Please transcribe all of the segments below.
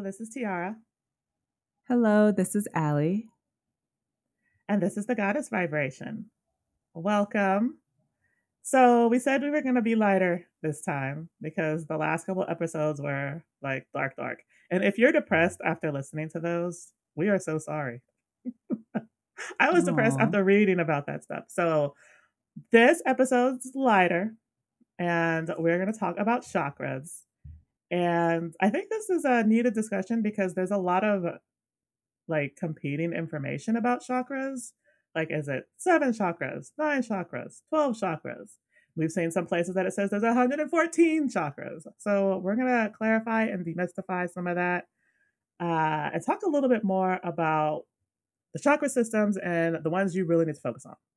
this is Tiara, Hello, this is Allie. and this is the Goddess Vibration. Welcome. So, we said we were going to be lighter this time because the last couple episodes were like dark, dark. And if you're depressed after listening to those, we are so sorry. I was depressed Aw. after reading about that stuff. So, this episode's lighter, and we're going to talk about chakras. And I think this is a needed discussion because there's a lot of like competing information about chakras. Like, is it 7 chakras, 9 chakras, 12 chakras? We've seen some places that it says there's 114 chakras. So we're going to clarify and demystify some of that and talk a little bit more about the chakra systems and the ones you really need to focus on.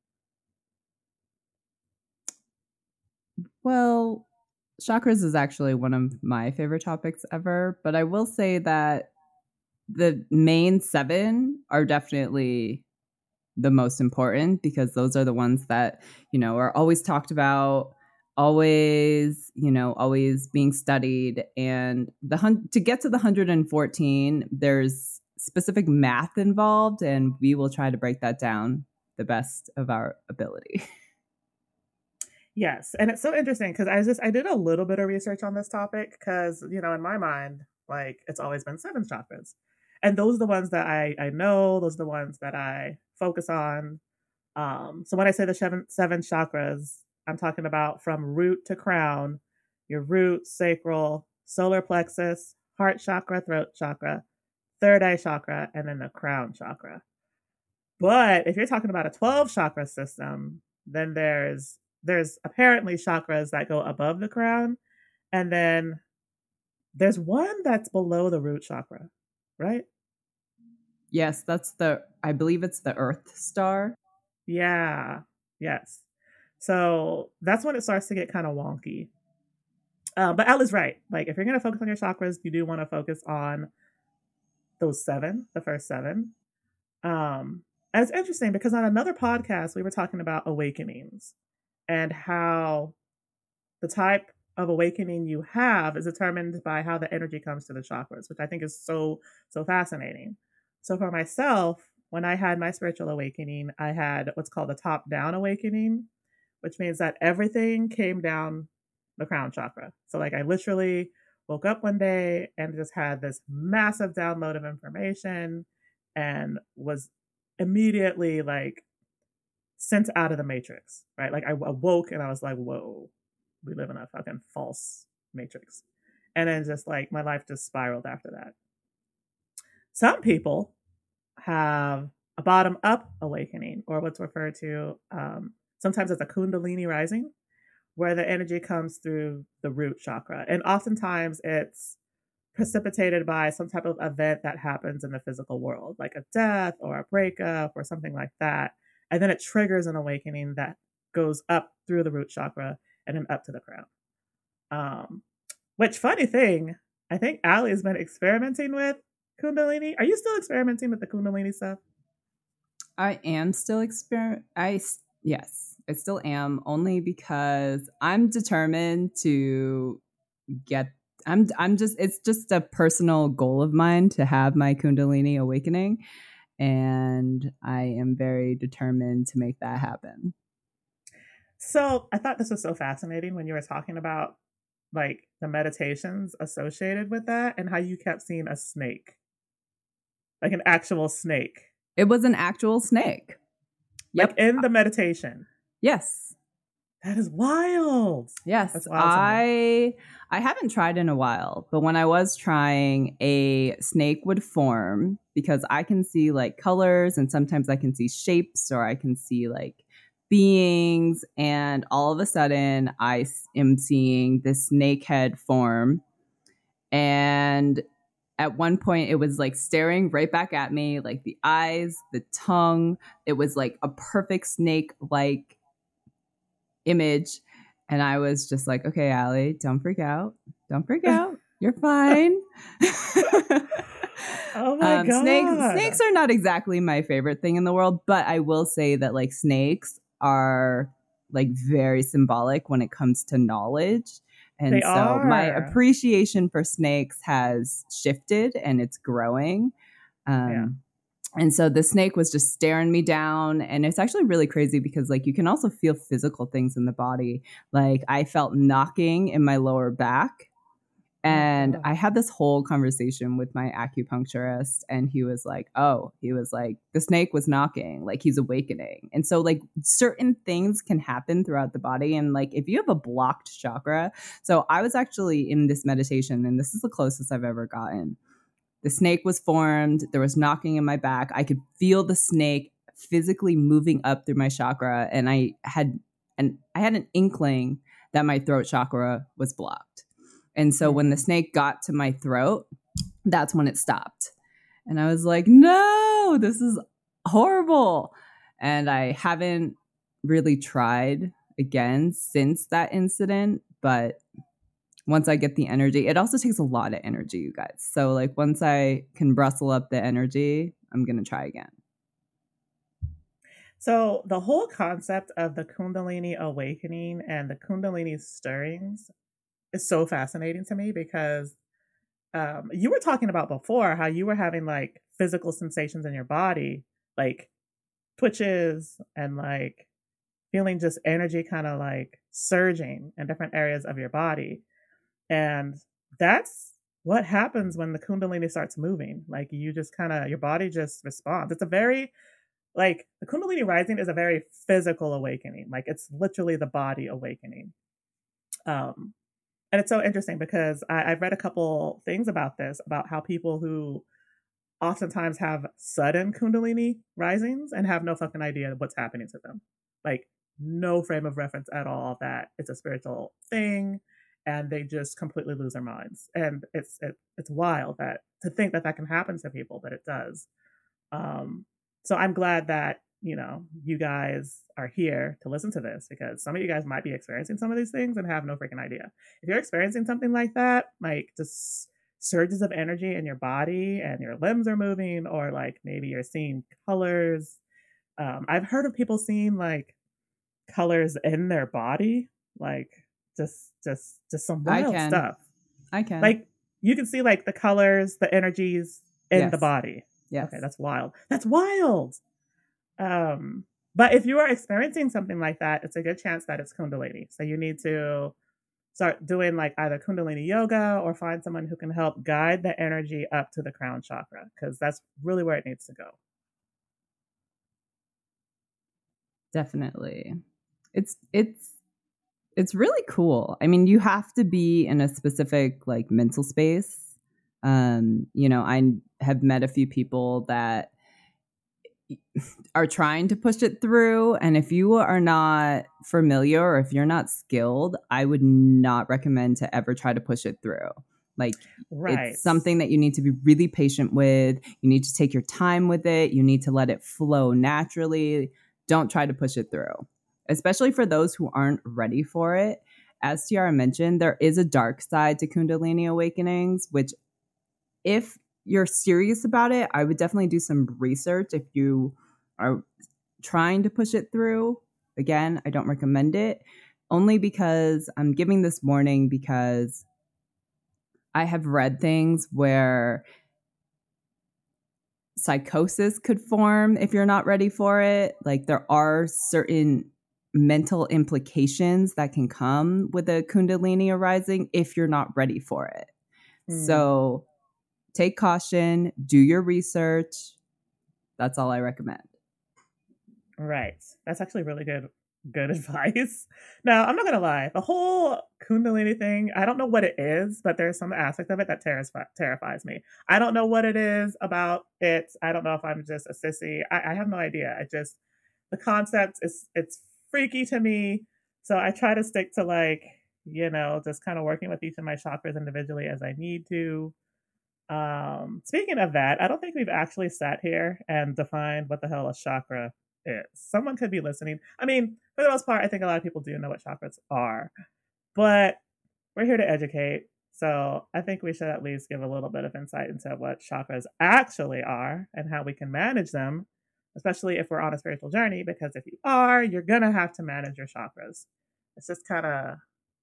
Well, chakras is actually one of my favorite topics ever, but I will say that the main 7 are definitely the most important because those are the ones that, are always talked about, always being studied. And to get to the 114, there's specific math involved, and we will try to break that down the best of our ability. Yes, and it's so interesting because I did a little bit of research on this topic because in my mind, like it's always been 7 chakras, and those are the ones that I know. Those are the ones that I focus on. So when I say the seven chakras, I'm talking about from root to crown, your root, sacral, solar plexus, heart chakra, throat chakra, third eye chakra, and then the crown chakra. But if you're talking about a 12 chakra system, then there's apparently chakras that go above the crown, and then there's one that's below the root chakra, right? Yes, I believe it's the Earth star. Yeah. Yes. So that's when it starts to get kind of wonky. But Al is right. Like, if you're going to focus on your chakras, you do want to focus on those 7, the first 7. And it's interesting because on another podcast, we were talking about awakenings and how the type of awakening you have is determined by how the energy comes to the chakras, which I think is so, so fascinating. So for myself, when I had my spiritual awakening, I had what's called a top down awakening, which means that everything came down the crown chakra. So, like, I literally woke up one day and just had this massive download of information and was immediately like sent out of the matrix, right? Like, I awoke and I was like, whoa, we live in a fucking false matrix. And then just like my life just spiraled after that. Some people have a bottom up awakening, or what's referred to sometimes as a kundalini rising, where the energy comes through the root chakra. And oftentimes it's precipitated by some type of event that happens in the physical world, like a death or a breakup or something like that. And then it triggers an awakening that goes up through the root chakra and then up to the crown. Which, funny thing, I think Ali has been experimenting with Kundalini. Are you still experimenting with the Kundalini stuff? I am still yes, I still am, only because I'm determined to get I'm just it's just a personal goal of mine to have my Kundalini awakening, and I am very determined to make that happen. So I thought this was so fascinating when you were talking about like the meditations associated with that and how you kept seeing a snake, like an actual snake. It was an actual snake. Yep. Like in the meditation. Yes. That is wild. Yes. That's wild. I haven't tried in a while, but when I was trying, a snake would form because I can see like colors and sometimes I can see shapes or I can see like beings, and all of a sudden I am seeing this snake head form, and at one point it was like staring right back at me, like the eyes, the tongue, it was like a perfect snake like image. And I was just like, okay, Allie, don't freak out, you're fine. Oh my god. Snakes are not exactly my favorite thing in the world, but I will say that like snakes are like very symbolic when it comes to knowledge. And They so my are. appreciation for snakes has shifted and it's growing. Yeah. And so the snake was just staring me down. And it's actually really crazy because, like, you can also feel physical things in the body. Like, I felt knocking in my lower back. Oh And God. I had this whole conversation with my acupuncturist, and he was like, the snake was knocking, like he's awakening. And so, like, certain things can happen throughout the body. And, like, if you have a blocked chakra, so I was actually in this meditation, and this is the closest I've ever gotten. The snake was formed, there was knocking in my back. I could feel the snake physically moving up through my chakra, and I had an inkling that my throat chakra was blocked. And so when the snake got to my throat, that's when it stopped. And I was like, no, this is horrible. And I haven't really tried again since that incident. But once I get the energy, it also takes a lot of energy, you guys. So, like, once I can rustle up the energy, I'm going to try again. So the whole concept of the Kundalini awakening and the Kundalini stirrings is so fascinating to me because you were talking about before how you were having like physical sensations in your body, like twitches and like feeling just energy kind of like surging in different areas of your body. And that's what happens when the Kundalini starts moving. Like you just kind of, your body just responds. It's a very, like, the Kundalini rising is a very physical awakening. Like it's literally the body awakening. Um, and it's so interesting because I've read a couple things about this, about how people who oftentimes have sudden Kundalini risings and have no fucking idea what's happening to them. Like, no frame of reference at all that it's a spiritual thing, and they just completely lose their minds. And it's wild that to think that that can happen to people, but it does. Um, so I'm glad that you guys are here to listen to this because some of you guys might be experiencing some of these things and have no freaking idea. If you're experiencing something like that, like just surges of energy in your body and your limbs are moving, or like maybe you're seeing colors. I've heard of people seeing like colors in their body, like just some I wild can. stuff. I can. Like you can see like the colors, the energies in the Yes. body. Yes. Okay, that's wild. That's wild. But if you are experiencing something like that, it's a good chance that it's Kundalini. So you need to start doing like either Kundalini yoga or find someone who can help guide the energy up to the crown chakra because that's really where it needs to go. Definitely. It's really cool. I mean, you have to be in a specific like mental space. I have met a few people that are trying to push it through, and if you are not familiar or if you're not skilled, I would not recommend to ever try to push it through. Like, Right. It's something that you need to be really patient with. You need to take your time with it. You need to let it flow naturally. Don't try to push it through, especially for those who aren't ready for it. As Tiara mentioned, there is a dark side to Kundalini awakenings, which if you're serious about it, I would definitely do some research if you are trying to push it through. Again, I don't recommend it, only because I'm giving this warning because I have read things where psychosis could form if you're not ready for it. Like there are certain mental implications that can come with a Kundalini arising if you're not ready for it. So take caution, do your research. That's all I recommend. Right. That's actually really good advice. Now, I'm not gonna lie, the whole Kundalini thing, I don't know what it is, but there's some aspect of it that terrifies me. I don't know what it is about it. I don't know if I'm just a sissy. I have no idea. The concept is it's freaky to me. So I try to stick to like, just kind of working with each of my chakras individually as I need to. Speaking of that, I don't think we've actually sat here and defined what the hell a chakra is. Someone could be listening. I mean, for the most part, I think a lot of people do know what chakras are, but we're here to educate. So I think we should at least give a little bit of insight into what chakras actually are and how we can manage them, especially if we're on a spiritual journey, because if you are, you're going to have to manage your chakras. It's just kind of,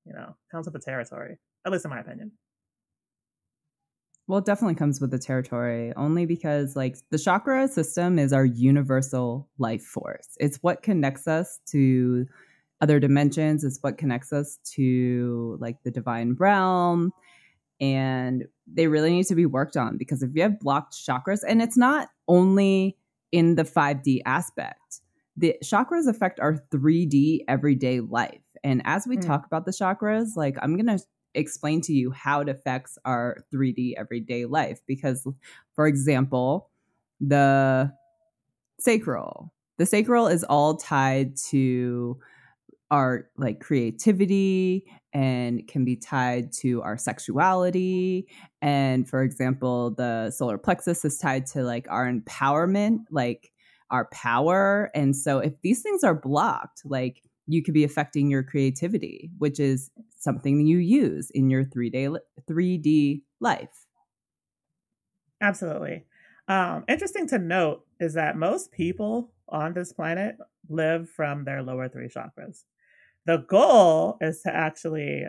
comes with the territory, at least in my opinion. Well, it definitely comes with the territory, only because like the chakra system is our universal life force. It's what connects us to other dimensions. It's what connects us to like the divine realm. And they really need to be worked on, because if you have blocked chakras, and it's not only in the 5D aspect, the chakras affect our 3D everyday life. And as we talk about the chakras, like I'm going to explain to you how it affects our 3D everyday life. Because, for example, the sacral is all tied to our like creativity and can be tied to our sexuality. And for example, the solar plexus is tied to like our empowerment, like our power. And so if these things are blocked, like you could be affecting your creativity, which is something you use in your 3D life. Absolutely. Interesting to note is that most people on this planet live from their lower three chakras. The goal is to actually,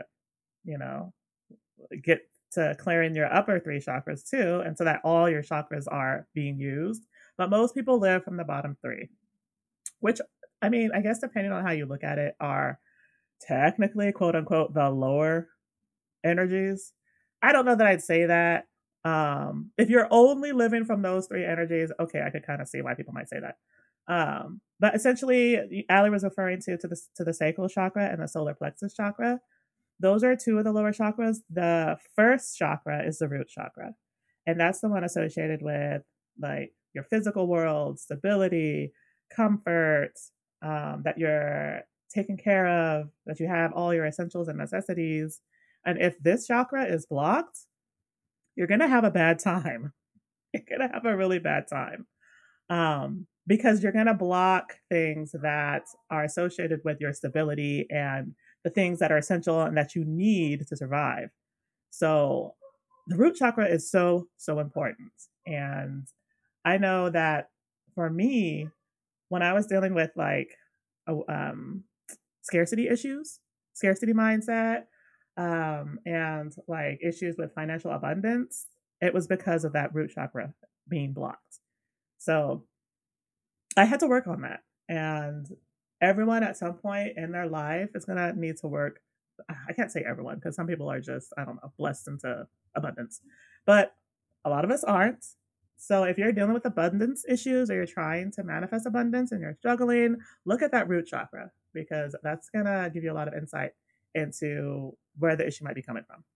get to clearing your upper three chakras too, and so that all your chakras are being used. But most people live from the bottom three, which, I mean, I guess depending on how you look at it, are technically, quote unquote, the lower energies. I don't know that I'd say that. If you're only living from those three energies, okay, I could kind of see why people might say that. But essentially, Ali was referring to the sacral chakra and the solar plexus chakra. Those are two of the lower chakras. The first chakra is the root chakra, and that's the one associated with like your physical world, stability, comfort, that you're taken care of, that you have all your essentials and necessities. And if this chakra is blocked, you're going to have a bad time. You're going to have a really bad time. Because you're going to block things that are associated with your stability and the things that are essential and that you need to survive. So the root chakra is so, so important. And I know that for me, when I was dealing with like scarcity issues, scarcity mindset, and like issues with financial abundance, it was because of that root chakra being blocked. So I had to work on that. And everyone at some point in their life is going to need to work. I can't say everyone, because some people are just, I don't know, blessed into abundance. But a lot of us aren't. So if you're dealing with abundance issues or you're trying to manifest abundance and you're struggling, look at that root chakra, because that's going to give you a lot of insight into where the issue might be coming from.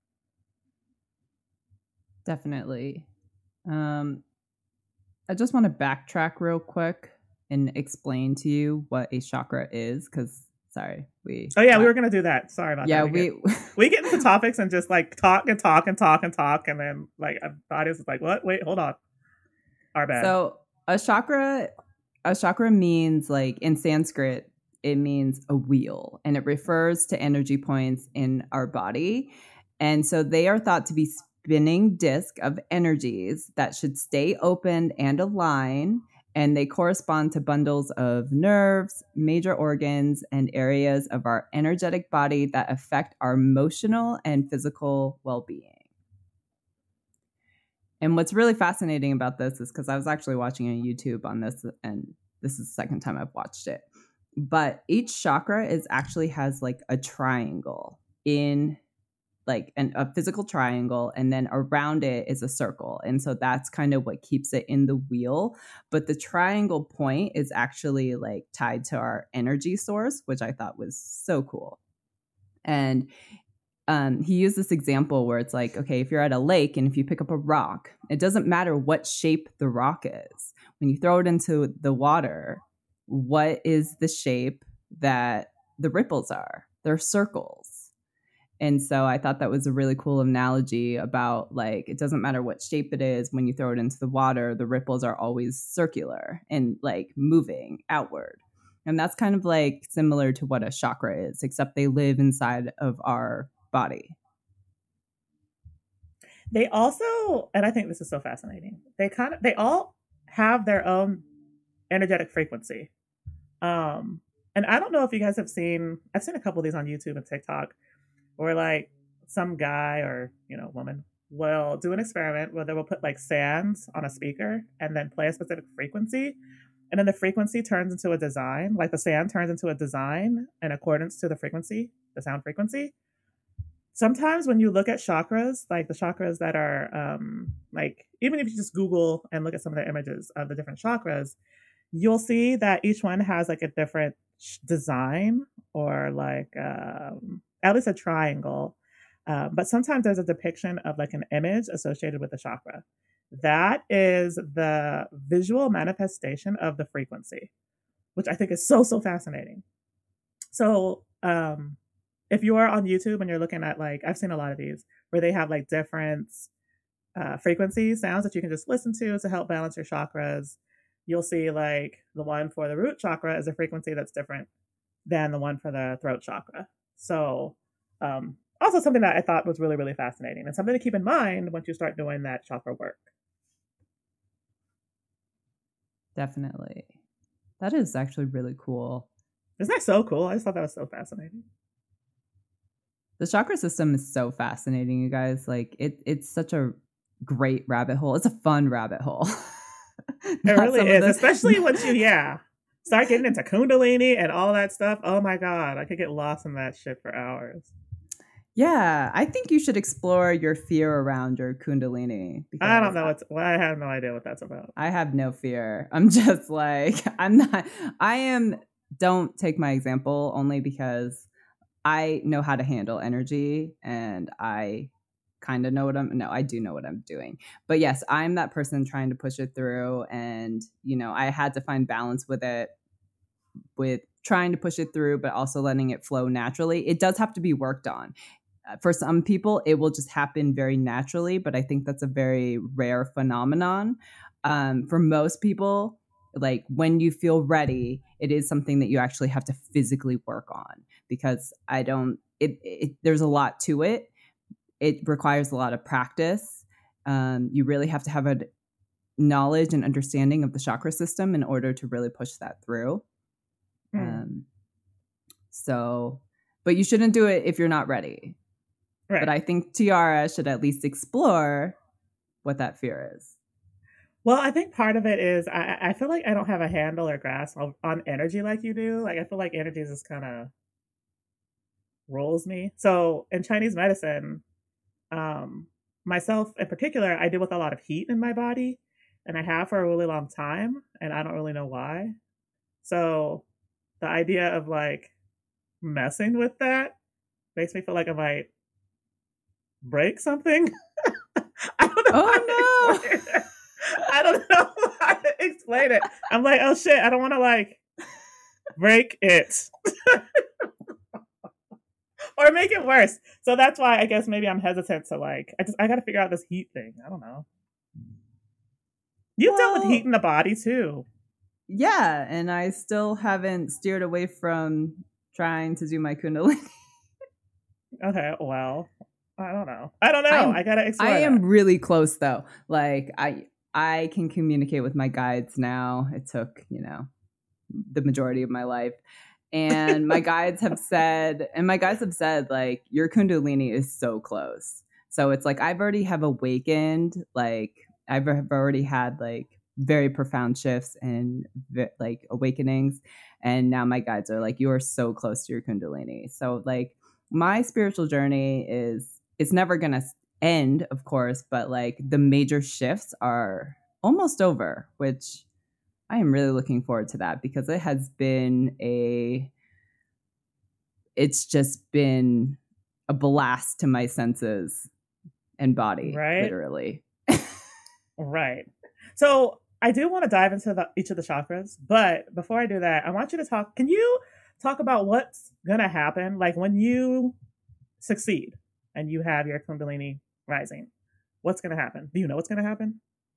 Definitely. I just want to backtrack real quick and explain to you what a chakra is, because sorry, we were gonna do that. Sorry about that. Yeah, we get into topics and just like talk and talk and talk and talk, and then like the audience is like, "What? Wait, hold on." Our bad. So a chakra means, like in Sanskrit, it means a wheel, and it refers to energy points in our body. And so they are thought to be spinning disc of energies that should stay open and align, and they correspond to bundles of nerves, major organs, and areas of our energetic body that affect our emotional and physical well-being. And what's really fascinating about this is because I was actually watching a YouTube on this, and this is the second time I've watched it. But each chakra actually has like a triangle in like a physical triangle, and then around it is a circle. And so that's kind of what keeps it in the wheel. But the triangle point is actually like tied to our energy source, which I thought was so cool. And he used this example where it's like, okay, if you're at a lake and if you pick up a rock, it doesn't matter what shape the rock is. When you throw it into the water, what is the shape that the ripples are? They're circles. And so I thought that was a really cool analogy about like, it doesn't matter what shape it is. When you throw it into the water, the ripples are always circular and like moving outward. And that's kind of like similar to what a chakra is, except they live inside of our body. They also, and I think this is so fascinating, they all have their own energetic frequency. And I don't know if you guys have seen, I've seen a couple of these on YouTube and TikTok, Or like some guy or, woman will do an experiment where they will put like sands on a speaker and then play a specific frequency. And then the frequency turns into a design, like the sand turns into a design in accordance to the frequency, the sound frequency. Sometimes when you look at chakras, like the chakras that are like, even if you just Google and look at some of the images of the different chakras, you'll see that each one has like a different design, or like at least a triangle. But sometimes there's a depiction of like an image associated with the chakra. That is the visual manifestation of the frequency, which I think is so, so fascinating. So if you are on YouTube and you're looking at, like, I've seen a lot of these where they have like different frequencies, sounds that you can just listen to help balance your chakras. You'll see like the one for the root chakra is a frequency that's different than the one for the throat chakra. So also something that I thought was really, really fascinating and something to keep in mind once you start doing that chakra work. Definitely. That is actually really cool. Isn't that so cool? I just thought that was so fascinating. The chakra system is so fascinating, you guys. Like it's such a great rabbit hole. It's a fun rabbit hole. It really is, especially once you start getting into Kundalini and all that stuff. Oh my God, I could get lost in that shit for hours. Yeah, I think you should explore your fear around your Kundalini. I don't know I have no idea what that's about. I have no fear. I'm just like, don't take my example only because I know how to handle energy and I kind of know I do know what I'm doing. But yes, I'm that person trying to push it through. And, I had to find balance with it, with trying to push it through, but also letting it flow naturally. It does have to be worked on. For some people, it will just happen very naturally, but I think that's a very rare phenomenon. For most people, like when you feel ready, it is something that you actually have to physically work on, because there's a lot to it. It requires a lot of practice. You really have to have a knowledge and understanding of the chakra system in order to really push that through. But you shouldn't do it if you're not ready. Right. But I think Tiara should at least explore what that fear is. Well, I think part of it is I feel like I don't have a handle or grasp on energy like you do. Like I feel like energy just kind of rolls me. So in Chinese medicine, myself in particular, I deal with a lot of heat in my body, and I have for a really long time, and I don't really know why. So the idea of like messing with that makes me feel like I might break something. I don't know. Oh no. I don't know how to explain it. I'm like, oh shit, I don't want to like break it. Or make it worse. So that's why I guess maybe I'm hesitant to like, I got to figure out this heat thing. I don't know. You've dealt with heat in the body too. Yeah, and I still haven't steered away from trying to do my Kundalini. Okay, well, I don't know. I gotta explore. I am really close though. Like I can communicate with my guides now. It took, the majority of my life. And my guides have said, like, your Kundalini is so close. So it's like, I've already have awakened, like I've already had like very profound shifts and like awakenings. And now my guides are like, you are so close to your Kundalini. So like my spiritual journey it's never going to end, of course, but like the major shifts are almost over, which I am really looking forward to that, because it's just been a blast to my senses and body, right? Literally. Right. So I do want to dive into each of the chakras, but before I do that, I want you to can you talk about what's going to happen? Like when you succeed and you have your Kundalini rising, what's going to happen? Do you know what's going to happen?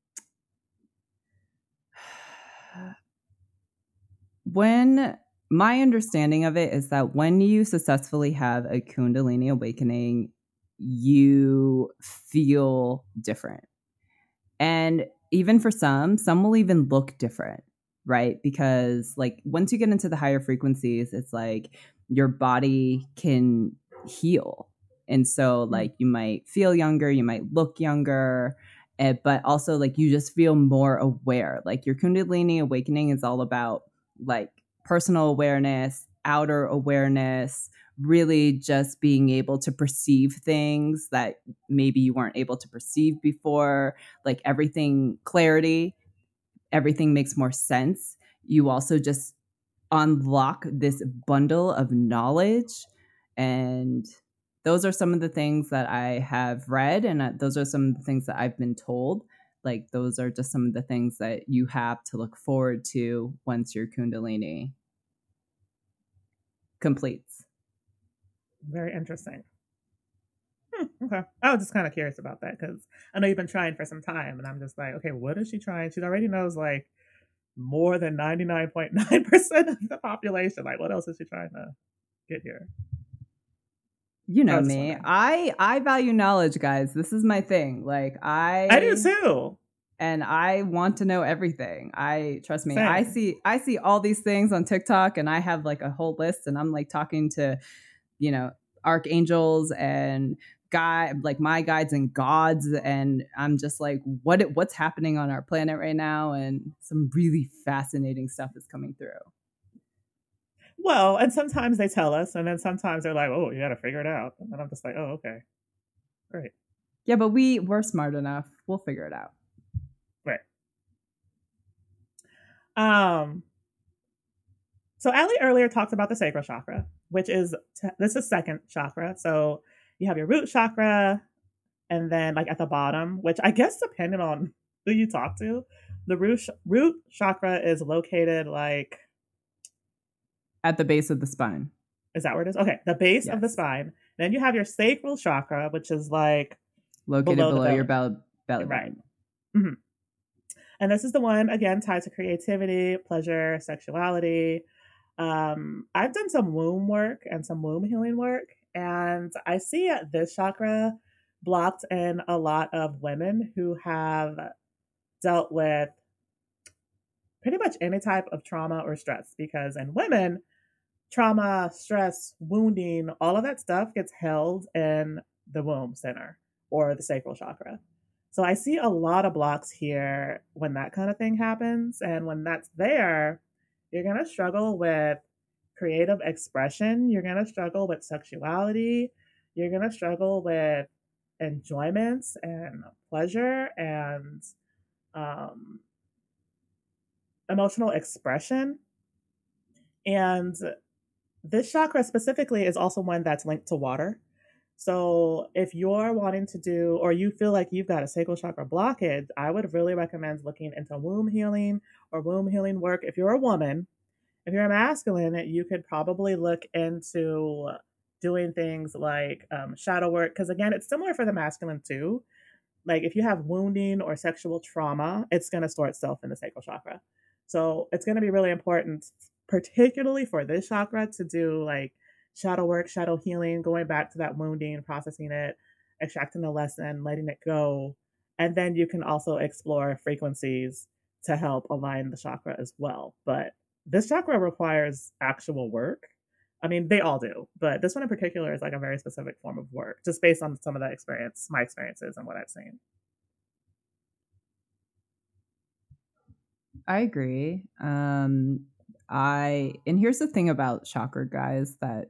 When my understanding of it is that when you successfully have a Kundalini awakening, you feel different. And even for some will even look different, right? Because like once you get into the higher frequencies, it's like your body can heal. And so like you might feel younger, you might look younger, but also like you just feel more aware. Like your Kundalini awakening is all about like personal awareness, outer awareness, really just being able to perceive things that maybe you weren't able to perceive before, like everything, clarity, everything makes more sense. You also just unlock this bundle of knowledge. And those are some of the things that I have read, and those are some of the things that I've been told. Like those are just some of the things that you have to look forward to once your Kundalini completes. Very interesting. Okay. I was just kind of curious about that because I know you've been trying for some time, and I'm just like, okay, what is she trying? She already knows like more than 99.9% of the population. Like, what else is she trying to get here? You know me. I value knowledge, guys. This is my thing. Like I do too. And I want to know everything. Trust me. Same. I see all these things on TikTok, and I have like a whole list, and I'm like talking to, you know, archangels and like my guides and gods, and I'm just like, what's happening on our planet right now? And some really fascinating stuff is coming through. Well, and sometimes they tell us, and then sometimes they're like, "Oh, you got to figure it out," and I'm just like, "Oh, okay, great." Yeah, but we're smart enough. We'll figure it out. Right. So Ali earlier talked about the sacral chakra, which is this is second chakra. So you have your root chakra, and then like at the bottom, which I guess depending on who you talk to, the root chakra is located like at the base of the spine. Is that where it is? Okay, the base of the spine. Then you have your sacral chakra, which is like located below your belly right. button. Mm-hmm. And this is the one again tied to creativity, pleasure, sexuality. I've done some womb work and some womb healing work, and I see this chakra blocked in a lot of women who have dealt with pretty much any type of trauma or stress. Because in women, trauma, stress, wounding, all of that stuff gets held in the womb center or the sacral chakra. So I see a lot of blocks here when that kind of thing happens. And when that's there, you're going to struggle with creative expression. You're going to struggle with sexuality. You're going to struggle with enjoyments and pleasure and emotional expression. And this chakra specifically is also one that's linked to water. So if you're wanting to do, or you feel like you've got a sacral chakra blockage, I would really recommend looking into womb healing or womb healing work. If you're a woman, if you're a masculine, you could probably look into doing things like shadow work. Because again, it's similar for the masculine too. Like if you have wounding or sexual trauma, it's going to store itself in the sacral chakra. So it's going to be really important, particularly for this chakra, to do like shadow work, shadow healing, going back to that wounding, processing it, extracting the lesson, letting it go. And then you can also explore frequencies to help align the chakra as well. But this chakra requires actual work. I mean, they all do, but this one in particular is like a very specific form of work, just based on some of the experience, my experiences and what I've seen. I agree. And here's the thing about chakra, guys, that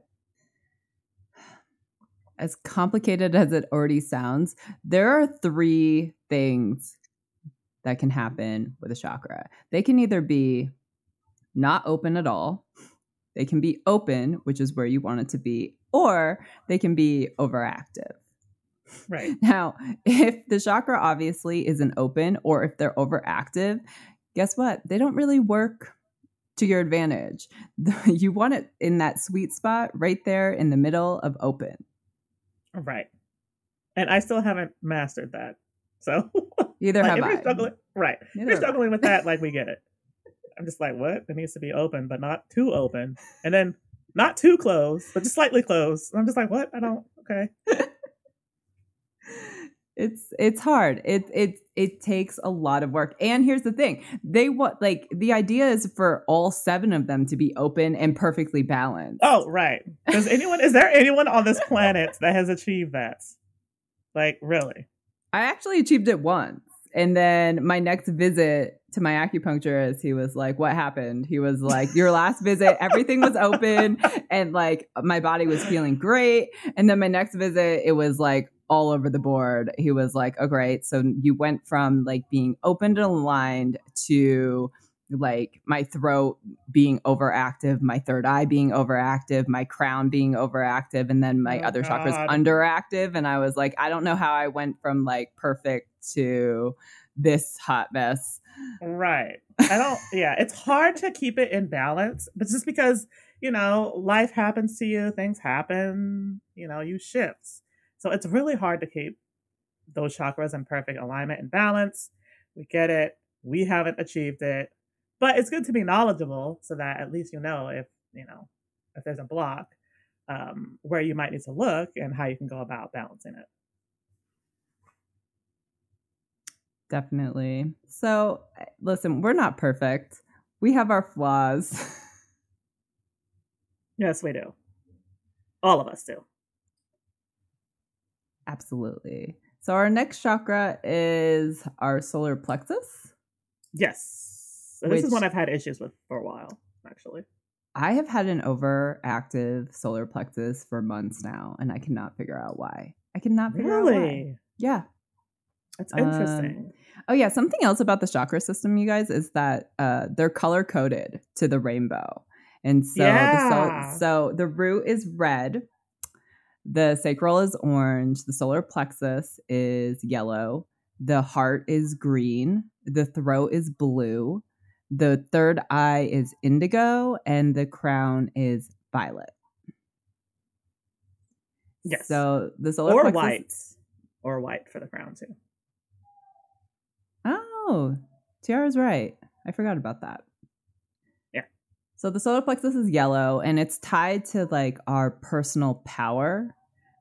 as complicated as it already sounds, there are 3 things that can happen with a chakra. They can either be not open at all, they can be open, which is where you want it to be, or they can be overactive. Right. Now, if the chakra obviously isn't open, or if they're overactive, guess what? They don't really work to your advantage. You want it in that sweet spot right there in the middle of open. Right. And I still haven't mastered that. So either like, have if I. You're struggling, right. If you're struggling with that, like we get it. I'm just like, what? It needs to be open, but not too open. And then not too closed, but just slightly closed. I'm just like, what? I don't, okay. It's hard. It takes a lot of work. And here's the thing. They want like the idea is for all 7 of them to be open and perfectly balanced. Oh, right. Is there anyone on this planet that has achieved that? Like, really? I actually achieved it once. And then my next visit to my acupuncturist, he was like, "What happened?" He was like, "Your last visit, everything was open and like my body was feeling great." And then my next visit, it was like all over the board. He was like, "Oh, great. So you went from like being open and aligned to like my throat being overactive, my third eye being overactive, my crown being overactive, and then my other chakras underactive." And I was like, I don't know how I went from like perfect to this hot mess. Right. Yeah, it's hard to keep it in balance, but just because, life happens to you, things happen, you shift. So it's really hard to keep those chakras in perfect alignment and balance. We get it. We haven't achieved it. But it's good to be knowledgeable so that at least if there's a block, where you might need to look and how you can go about balancing it. Definitely. So, listen, we're not perfect. We have our flaws. Yes, we do. All of us do. Absolutely. So, our next chakra is our solar plexus. Yes. So this is one I've had issues with for a while, actually. I have had an overactive solar plexus for months now, and I cannot figure out why. I cannot figure out why. Yeah. That's interesting. Oh yeah, something else about the chakra system, you guys, is that they're color coded to the rainbow, and so so the root is red, the sacral is orange, the solar plexus is yellow, the heart is green, the throat is blue, the third eye is indigo, and the crown is violet. Yes. So the solar plexus, or white for the crown too. Oh, Tiara's right. I forgot about that. Yeah. So the solar plexus is yellow, and it's tied to like our personal power.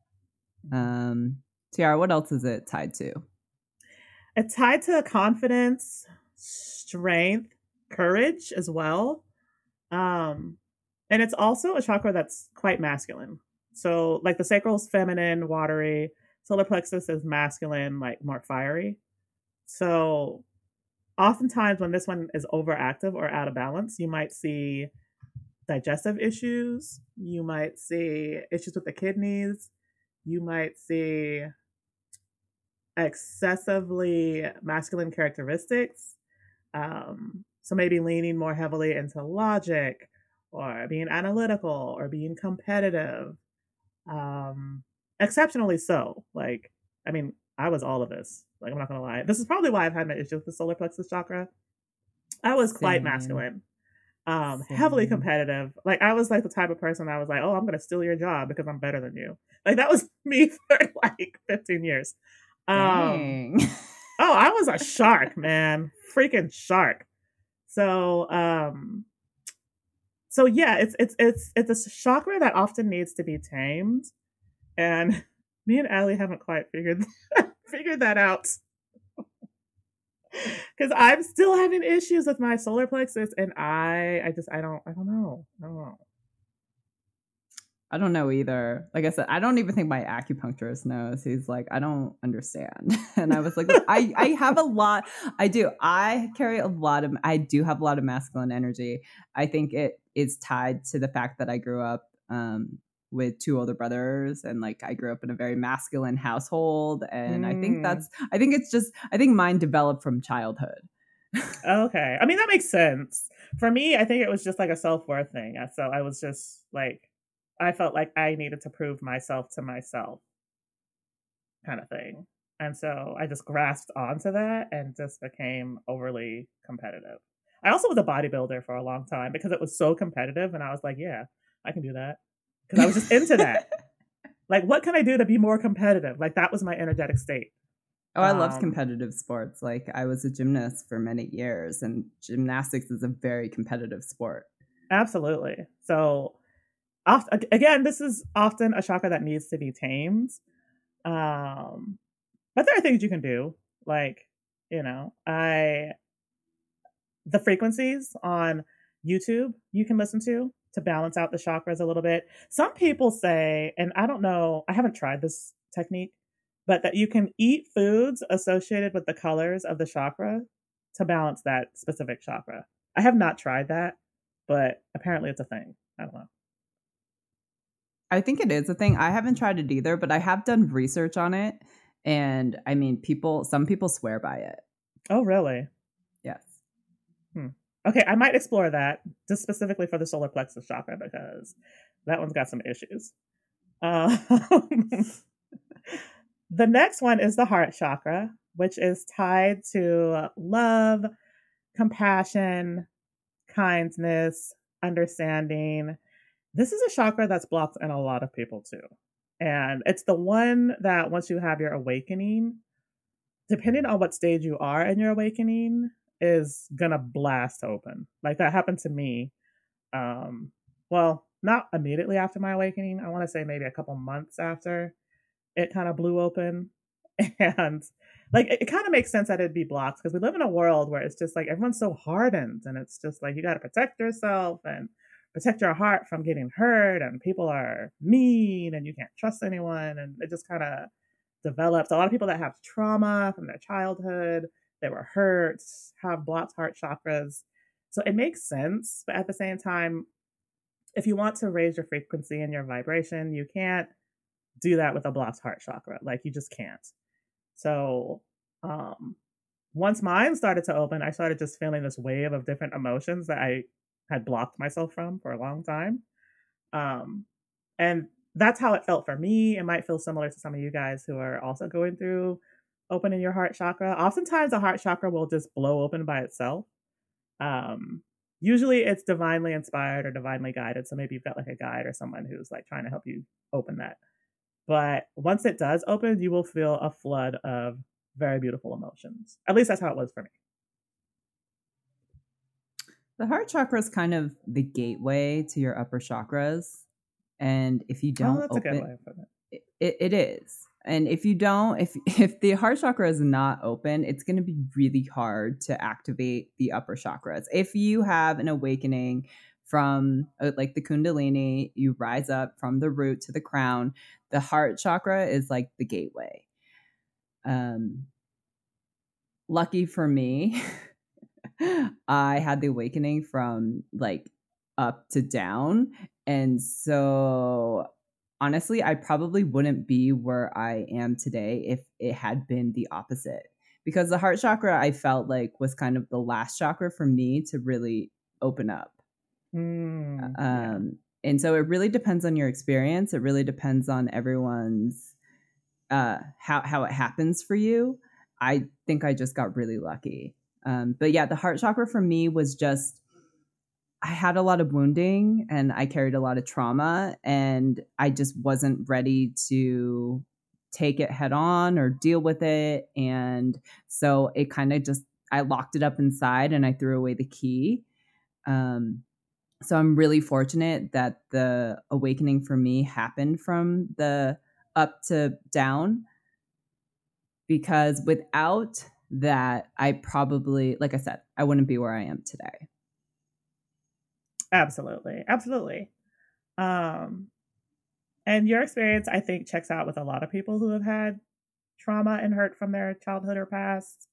Tiara, what else is it tied to? It's tied to confidence, strength, courage as well. And it's also a chakra that's quite masculine. So like the sacral is feminine, watery. Solar plexus is masculine, like more fiery. So oftentimes when this one is overactive or out of balance, you might see digestive issues. You might see issues with the kidneys. You might see excessively masculine characteristics. So maybe leaning more heavily into logic or being analytical or being competitive. Exceptionally so. Like, I mean, I was all of this. Like, I'm not gonna lie. This is probably why I've had my issue with the solar plexus chakra. I was quite masculine, heavily competitive. Like, I was like the type of person I was like, "Oh, I'm gonna steal your job because I'm better than you." Like, that was me for like 15 years. Dang. I was a shark, man, freaking shark. So, so yeah, it's a chakra that often needs to be tamed, and me and Allie haven't quite figured that out. Because I'm still having issues with my solar plexus, and I don't know. I don't know either. Like I said, I don't even think my acupuncturist knows. He's like, I don't understand. And I was like, I have a lot. I do. I do have a lot of masculine energy. I think it is tied to the fact that I grew up with 2 older brothers, and like I grew up in a very masculine household. And I think mine developed from childhood. Okay. I mean, that makes sense. For me, I think it was just like a self-worth thing. So I was just like, I felt like I needed to prove myself to myself, kind of thing. And so I just grasped onto that and just became overly competitive. I also was a bodybuilder for a long time because it was so competitive. And I was like, yeah, I can do that. Because I was just into that. Like, what can I do to be more competitive? Like, that was my energetic state. Oh, I love competitive sports. Like, I was a gymnast for many years, and gymnastics is a very competitive sport. Absolutely. So, again, this is often a chakra that needs to be tamed. But there are things you can do, like, you know, I the frequencies on YouTube you can listen to balance out the chakras a little bit. Some people say, and I don't know, I haven't tried this technique, but that you can eat foods associated with the colors of the chakra to balance that specific chakra. I have not tried that, but apparently it's a thing. I don't know. I think it is a thing. I haven't tried it either, but I have done research on it. And I mean, some people swear by it. Oh, really? Yes. Hmm. Okay, I might explore that just specifically for the solar plexus chakra because that one's got some issues. Uh, the next one is the heart chakra, which is tied to love, compassion, kindness, understanding. This is a chakra that's blocked in a lot of people too. And it's the one that once you have your awakening, depending on what stage you are in your awakening, is gonna blast open. Like that happened to me. Well, not immediately after my awakening. I want to say maybe a couple months after it kind of blew open. And like it kind of makes sense that it'd be blocked because we live in a world where it's just like everyone's so hardened and it's just like you got to protect yourself and protect your heart from getting hurt and people are mean and you can't trust anyone and it just kind of develops. A lot of people that have trauma from their childhood, they were hurt, have blocked heart chakras. So it makes sense, but at the same time, if you want to raise your frequency and your vibration, you can't do that with a blocked heart chakra. Like you just can't. So um once mine started to open, I started just feeling this wave of different emotions that I had blocked myself from for a long time. Um and that's how it felt for me. It might feel similar to some of you guys who are also going through opening your heart chakra. Oftentimes the heart chakra will just blow open by itself. Um Usually it's divinely inspired or divinely guided. So maybe you've got like a guide or someone who's like trying to help you open that. But once it does open, you will feel a flood of very beautiful emotions. At least that's how it was for me. The heart chakra is kind of the gateway to your upper chakras. And if you Oh, don't that's a good open way of putting it. it is. And if you don't, if the heart chakra is not open, it's going to be really hard to activate the upper chakras. If you have an awakening from like the Kundalini, you rise up from the root to the crown. The heart chakra is like the gateway. Lucky for me, I had the awakening from like up to down. And so honestly, I probably wouldn't be where I am today if it had been the opposite. Because the heart chakra, I felt like was kind of the last chakra for me to really open up. Yeah. And so it really depends on your experience. It really depends on everyone's how it happens for you. I think I just got really lucky. But yeah, the heart chakra for me was just I had a lot of wounding and I carried a lot of trauma and I just wasn't ready to take it head on or deal with it. And so it kind of just, I locked it up inside and I threw away the key. So I'm really fortunate that the awakening for me happened from the up to down because without that, I probably, like I said, I wouldn't be where I am today. Absolutely. Absolutely. Um, and your experience, I think, checks out with a lot of people who have had trauma and hurt from their childhood or past.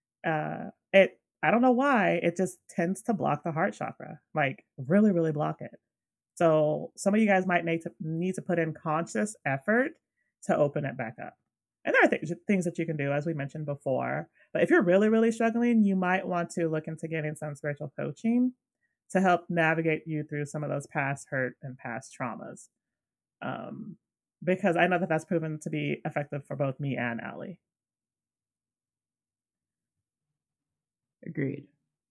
I don't know why, it just tends to block the heart chakra, like really, really block it. So some of you guys might need to put in conscious effort to open it back up. And there are things that you can do, as we mentioned before. But if you're really, really struggling, you might want to look into getting some spiritual coaching to help navigate you through some of those past hurt and past traumas. Because I know that that's proven to be effective for both me and Allie. Agreed.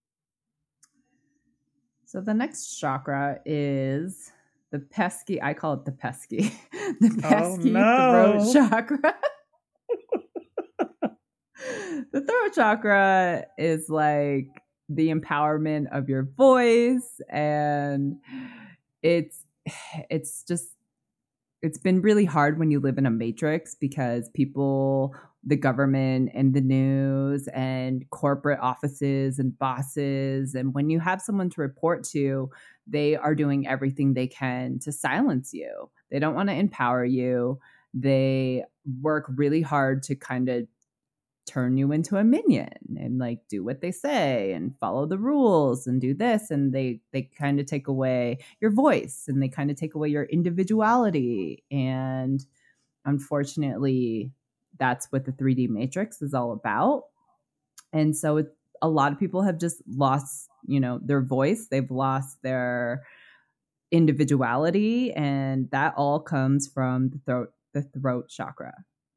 So the next chakra is the pesky, I call it the pesky, the pesky throat chakra. The throat chakra is like the empowerment of your voice and it's just it's been really hard when you live in a matrix because people, the government and the news and corporate offices and bosses, and when you have someone to report to, they are doing everything they can to silence you. They don't want to empower you. They work really hard to kind of turn you into a minion and like do what they say and follow the rules and do this, and they kind of take away your voice and they kind of take away your individuality. And unfortunately, that's what the 3D matrix is all about. And so a lot of people have just lost, their voice. They've lost their individuality, and that all comes from the throat chakra.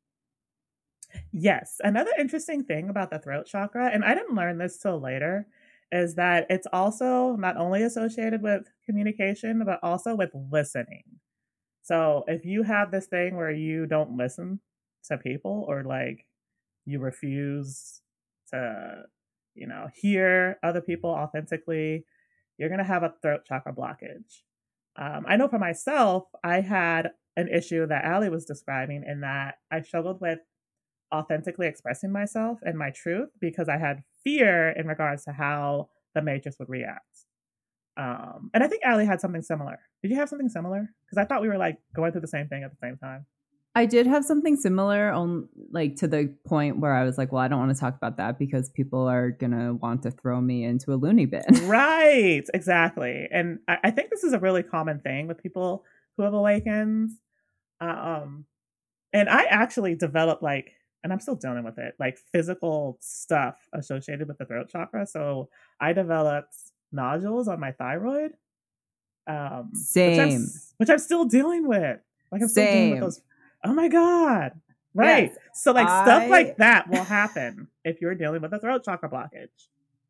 Yes. Another interesting thing about the throat chakra, and I didn't learn this till later, is that it's also not only associated with communication, but also with listening. So if you have this thing where you don't listen to people, or like you refuse to, hear other people authentically, you're going to have a throat chakra blockage. I know for myself, I had an issue that Allie was describing, in that I struggled with authentically expressing myself and my truth because I had fear in regards to how the matrix would react. And I think Allie had something similar. Did you have something similar? Because I thought we were like going through the same thing at the same time. I did have something similar, on like to the point where I was like, well, I don't want to talk about that because people are gonna want to throw me into a loony bin. Right, exactly. And I think this is a really common thing with people who have awakens. And I actually developed and I'm still dealing with it, like physical stuff associated with the throat chakra. So I developed nodules on my thyroid, Same. which I'm still dealing with. Like I'm still dealing with those. Oh my God. Right. Yes, so stuff like that will happen if you're dealing with a throat chakra blockage.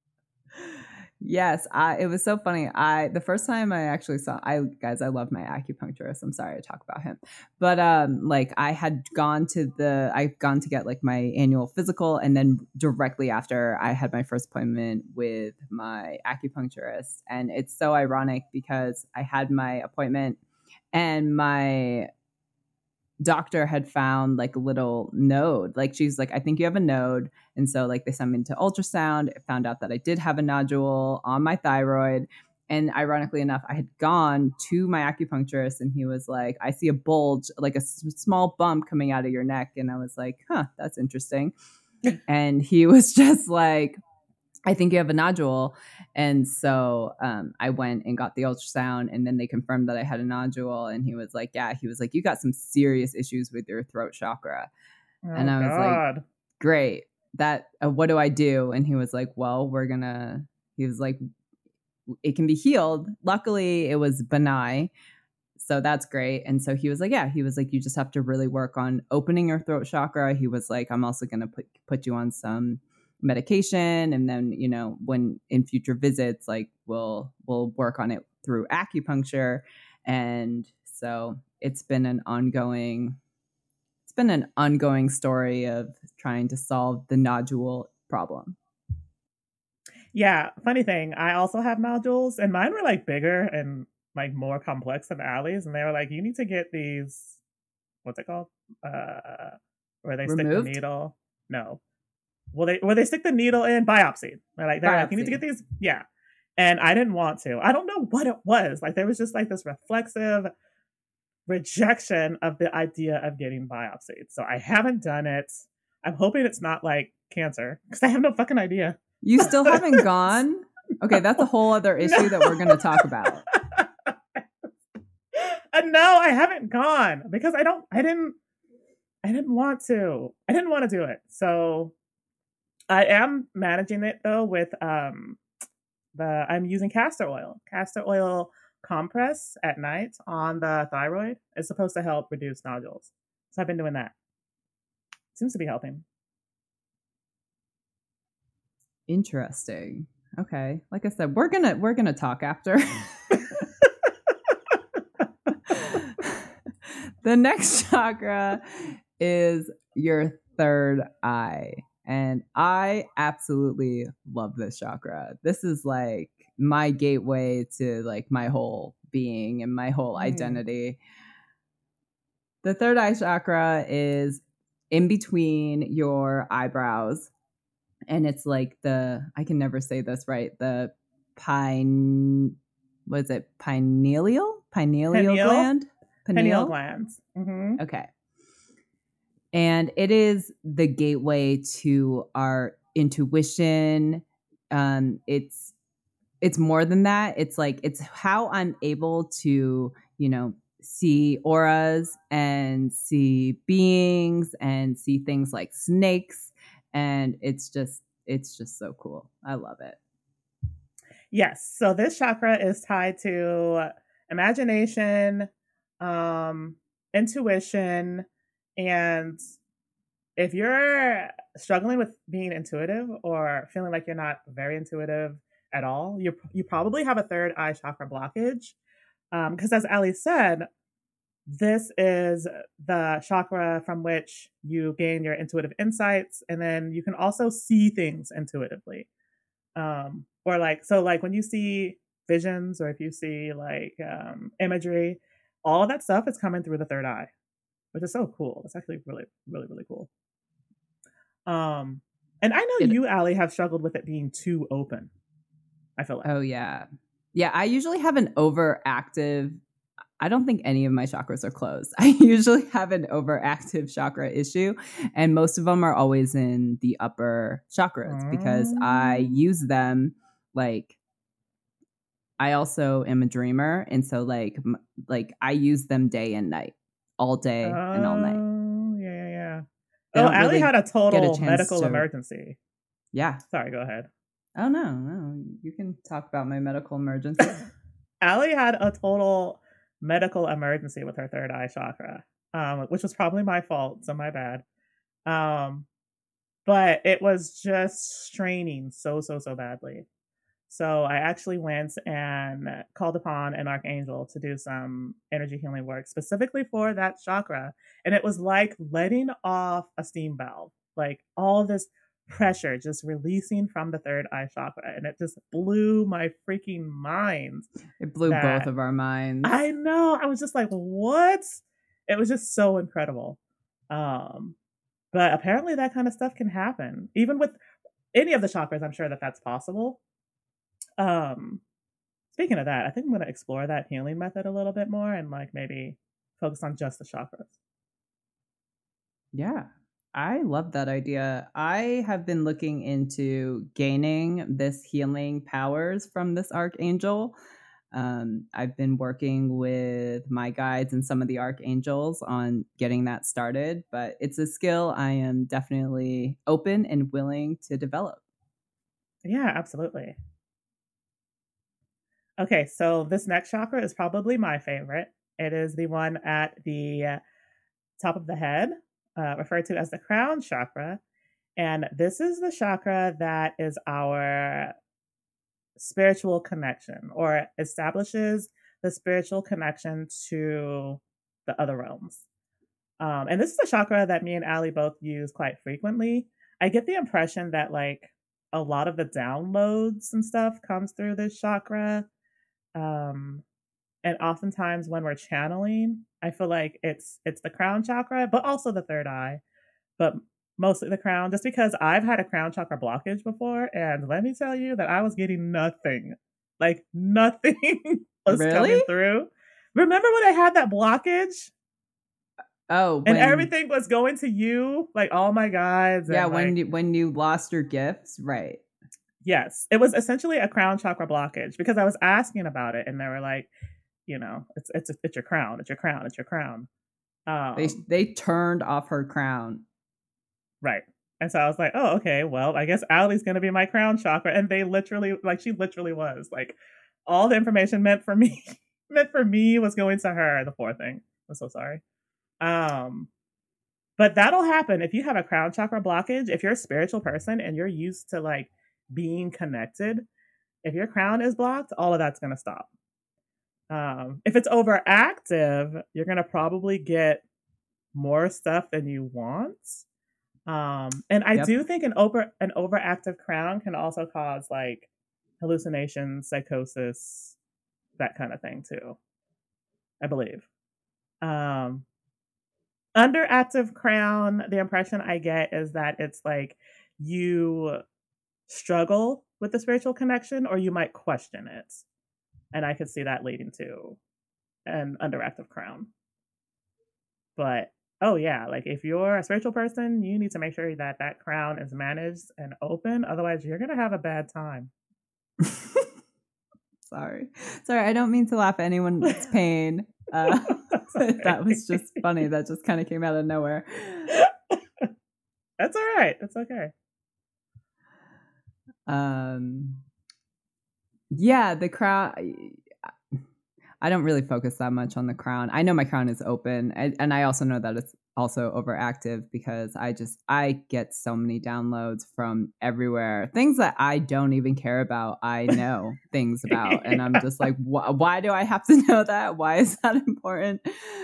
Yes, it was so funny. The first time I actually saw, I love my acupuncturist. I'm sorry to talk about him, but I've gone to get like my annual physical, and then directly after I had my first appointment with my acupuncturist, and it's so ironic because I had my appointment and my doctor had found like a little node. Like she's like, I think you have a node. And so like they sent me into ultrasound, found out that I did have a nodule on my thyroid. And ironically enough, I had gone to my acupuncturist and he was like, I see a bulge, like a small bump coming out of your neck. And I was like, huh, that's interesting. And he was just like, I think you have a nodule. And so I went and got the ultrasound, and then they confirmed that I had a nodule. And he was like, yeah, he was like, you got some serious issues with your throat chakra. And I was like, great. What do I do? And he was like, well, he was like, it can be healed. Luckily, it was benign. So that's great. And so he was like, yeah, he was like, you just have to really work on opening your throat chakra. He was like, I'm also going to put you on some medication, and then when in future visits, like we'll work on it through acupuncture. And so it's been an ongoing story of trying to solve the nodule problem. Yeah, funny thing, I also have nodules, and mine were like bigger and like more complex than Allie's, and they were like, you need to get these, what's it called, where they stick the needle. No, where they stick the needle in, biopsy. They're like, you need to get these. Yeah. And I didn't want to. I don't know what it was. Like there was just like this reflexive rejection of the idea of getting biopsied. So I haven't done it. I'm hoping it's not like cancer, because I have no fucking idea. You still haven't gone? Okay, that's a whole other issue that we're going to talk about. No, I haven't gone because I didn't want to. I didn't want to do it. So I am managing it though with I'm using castor oil. Castor oil compress at night on the thyroid is supposed to help reduce nodules. So I've been doing that. Seems to be helping. Interesting. Okay. Like I said, we're gonna talk after. The next chakra is your third eye. And I absolutely love this chakra. This is like my gateway to like my whole being and my whole identity. The third eye chakra is in between your eyebrows. And it's like I can never say this right, the what is it? Pineal gland? Pineal glands. Mm-hmm. Okay. And it is the gateway to our intuition. It's more than that. It's how I'm able to, see auras and see beings and see things like snakes. And it's just so cool. I love it. Yes. So this chakra is tied to imagination, intuition, and if you're struggling with being intuitive or feeling like you're not very intuitive at all, you probably have a third eye chakra blockage. Because as Ali said, this is the chakra from which you gain your intuitive insights, and then you can also see things intuitively. Or like when you see visions, or if you see like imagery, all of that stuff is coming through the third eye, which is so cool. It's actually really, really, really cool. And I know you, Ali, have struggled with it being too open. I feel like. Oh yeah. Yeah, I usually have an overactive. I don't think any of my chakras are closed. I usually have an overactive chakra issue, and most of them are always in the upper chakras because I use them like I also am a dreamer, and so like I use them day and night, all day and all night. Yeah. Ali had a total medical emergency. Yeah. Sorry, go ahead. Oh no, you can talk about my medical emergency. Ali had a total medical emergency with her third eye chakra, which was probably my fault, so my bad. But it was just straining so badly. So I actually went and called upon an archangel to do some energy healing work specifically for that chakra. And it was like letting off a steam valve, like all this pressure just releasing from the third eye chakra. And it just blew my freaking mind. It blew both of our minds. I know. I was just like, what? It was just so incredible. But apparently that kind of stuff can happen. Even with any of the chakras, I'm sure that that's possible. Speaking of that, I think I'm going to explore that healing method a little bit more and like maybe focus on just the chakras. Yeah, I love that idea. I have been looking into gaining this healing powers from this archangel. I've been working with my guides and some of the archangels on getting that started, but it's a skill I am definitely open and willing to develop. Yeah, absolutely. Okay, so this next chakra is probably my favorite. It is the one at the top of the head, referred to as the crown chakra. And this is the chakra that is our spiritual connection, or establishes the spiritual connection to the other realms. And this is a chakra that me and Ali both use quite frequently. I get the impression that like a lot of the downloads and stuff comes through this chakra. And oftentimes when we're channeling, I feel like it's the crown chakra, but also the third eye, but mostly the crown, just because I've had a crown chakra blockage before, and let me tell you that I was getting nothing. Like nothing was coming through. Remember when I had that blockage? Oh, and everything was going to you, like all my guides. Yeah, and when you lost your gifts, right? Yes, it was essentially a crown chakra blockage because I was asking about it, and they were like, it's your crown, it's your crown, it's your crown. They turned off her crown, right? And so I was like, oh, okay, well, I guess Ali's gonna be my crown chakra, and they literally, like, she literally was like, all the information meant for me was going to her. The poor thing. I'm so sorry. But that'll happen if you have a crown chakra blockage. If you're a spiritual person and you're used to like being connected, if your crown is blocked, all of that's going to stop. If it's overactive, you're going to probably get more stuff than you want. And I do think an overactive crown can also cause like hallucinations, psychosis, that kind of thing too, I believe. Underactive crown, the impression I get is that it's like you struggle with the spiritual connection or you might question it. And I could see that leading to an underactive crown. But oh yeah, like if you're a spiritual person, you need to make sure that that crown is managed and open. Otherwise, you're gonna have a bad time. Sorry, I don't mean to laugh at anyone's pain. That was just funny. That just kind of came out of nowhere. That's all right. That's okay. Yeah, the crown. I don't really focus that much on the crown. I know my crown is open, and I also know that it's also overactive because I get so many downloads from everywhere. Things that I don't even care about, I know things about, and I'm just like, why do I have to know that? Why is that important?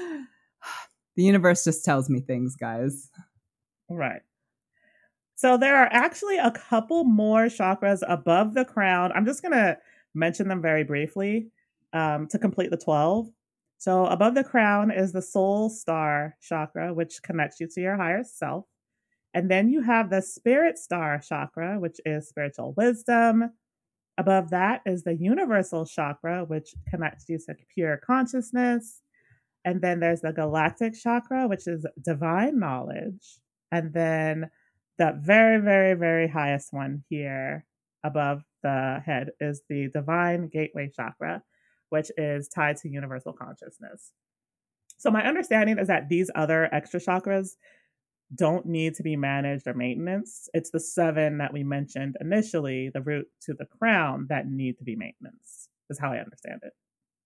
The universe just tells me things, guys. Right. So there are actually a couple more chakras above the crown. I'm just gonna mention them very briefly to complete the 12. So above the crown is the soul star chakra, which connects you to your higher self. And then you have the spirit star chakra, which is spiritual wisdom. Above that is the universal chakra, which connects you to pure consciousness. And then there's the galactic chakra, which is divine knowledge. And then the very, very, very highest one here above the head is the divine gateway chakra, which is tied to universal consciousness. So my understanding is that these other extra chakras don't need to be managed or maintenance. It's the 7 that we mentioned initially, the root to the crown, that need to be maintenance, is how I understand it.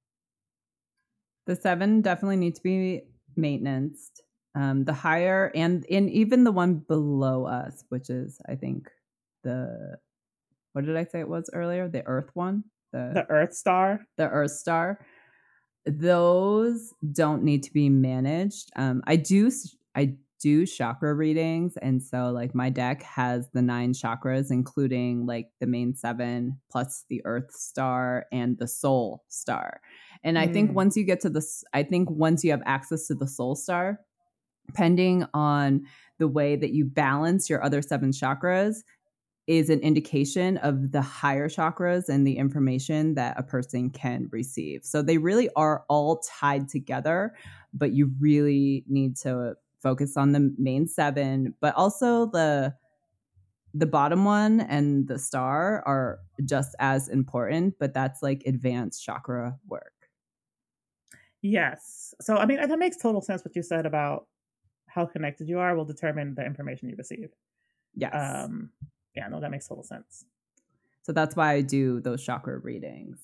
The 7 definitely need to be maintenance. The higher and even the one below us, which is, I think, what did I say it was earlier? The Earth one? The Earth Star? The Earth Star. Those don't need to be managed. I do chakra readings, and so like my deck has the 9 chakras, including like the main 7 plus the Earth Star and the Soul Star. And I think once you get to once you have access to the Soul Star, depending on the way that you balance your other 7 chakras, is an indication of the higher chakras and the information that a person can receive. So they really are all tied together, but you really need to focus on the main 7, but also the bottom one and the star are just as important, but that's like advanced chakra work. Yes. So, I mean, that makes total sense what you said about how connected you are will determine the information you receive. Yes. Yeah, no, that makes total sense. So that's why I do those chakra readings.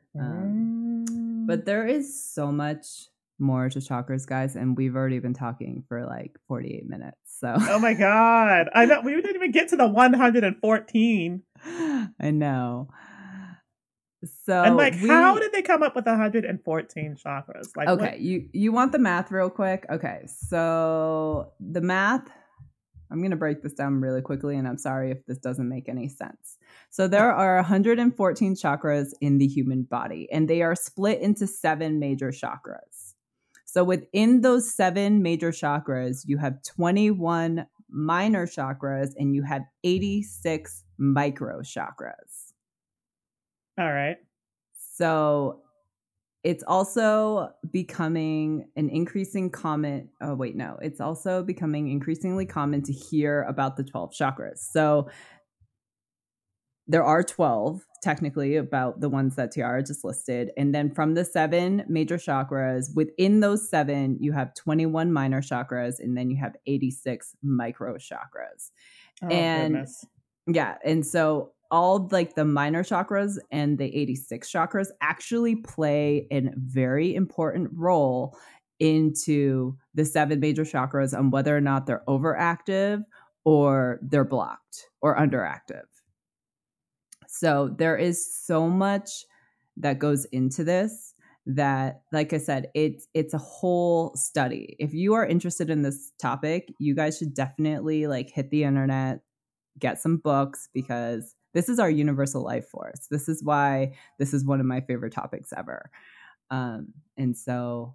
But there is so much more to chakras, guys, and we've already been talking for like 48 minutes. So oh my god, I know we didn't even get to the 114. I know. So and like, how did they come up with 114 chakras? Like, okay, you want the math real quick? Okay, so the math. I'm going to break this down really quickly, and I'm sorry if this doesn't make any sense. So there are 114 chakras in the human body, and they are split into 7 major chakras. So within those 7 major chakras, you have 21 minor chakras, and you have 86 micro chakras. All right. So it's also becoming an increasing common. Oh, wait, no. It's also becoming increasingly common to hear about the 12 chakras. So there are 12 technically about the ones that Tiara just listed. And then from the 7 major chakras, within those 7, you have 21 minor chakras, and then you have 86 micro chakras. Oh, goodness. Yeah. And so all like the minor chakras and the 86 chakras actually play a very important role into the 7 major chakras on whether or not they're overactive or they're blocked or underactive. So there is so much that goes into this that, like I said, it's a whole study. If you are interested in this topic, you guys should definitely like hit the internet, get some books, because this is our universal life force. This is why this is one of my favorite topics ever. And so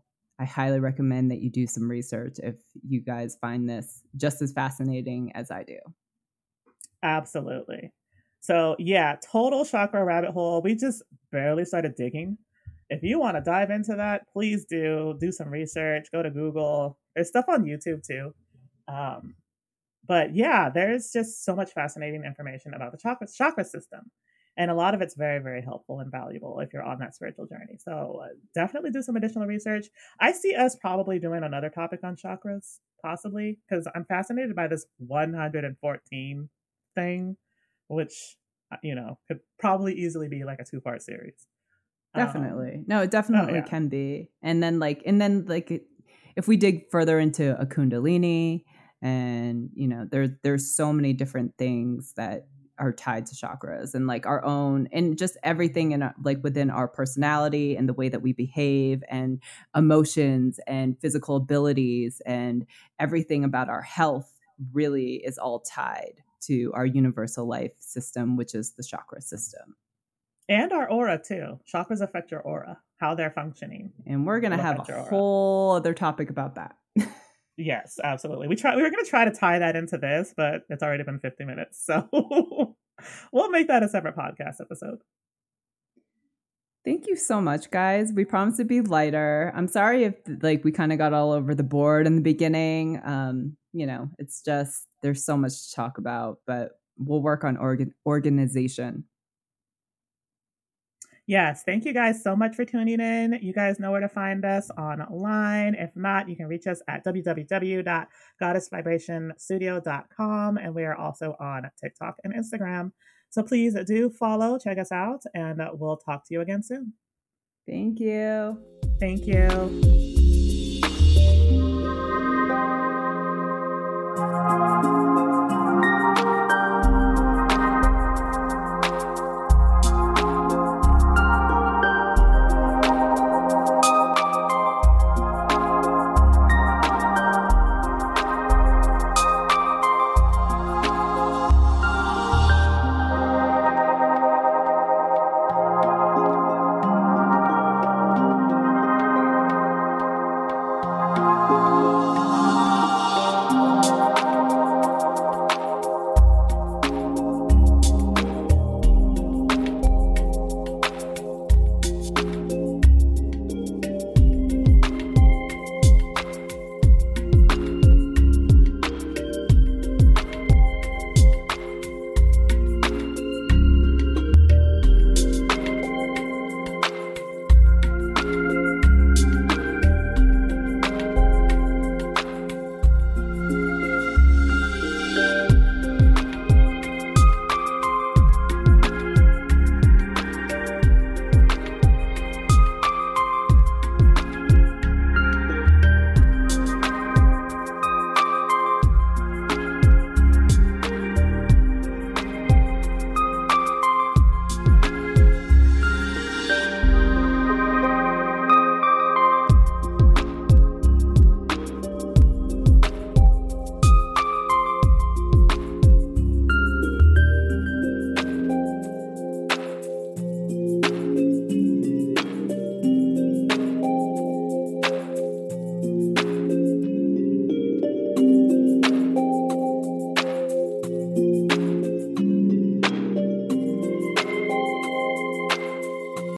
I highly recommend that you do some research if you guys find this just as fascinating as I do. Absolutely. So yeah, total chakra rabbit hole. We just barely started digging. If you want to dive into that, please do some research. Go to Google. There's stuff on YouTube too. Um, but yeah, there's just so much fascinating information about the chakra system. And a lot of it's very, very helpful and valuable if you're on that spiritual journey. So definitely do some additional research. I see us probably doing another topic on chakras, possibly, because I'm fascinated by this 114 thing, which, could probably easily be like a 2-part series. Definitely. No, it definitely can be. And then if we dig further into a Kundalini, and there's so many different things that are tied to chakras, and like our own, and just everything in within our personality and the way that we behave and emotions and physical abilities and everything about our health really is all tied to our universal life system, which is the chakra system. And our aura too. Chakras affect your aura, how they're functioning. And we're going to have a whole other topic about that. Yes, absolutely. We were going to try to tie that into this, but it's already been 50 minutes. So we'll make that a separate podcast episode. Thank you so much, guys. We promise to be lighter. I'm sorry if we kind of got all over the board in the beginning. It's just there's so much to talk about, but we'll work on organization. Yes, thank you guys so much for tuning in. You guys know where to find us online. If not, you can reach us at www.goddessvibrationstudio.com, and we are also on TikTok and Instagram. So please do follow, check us out, and we'll talk to you again soon. Thank you. Thank you.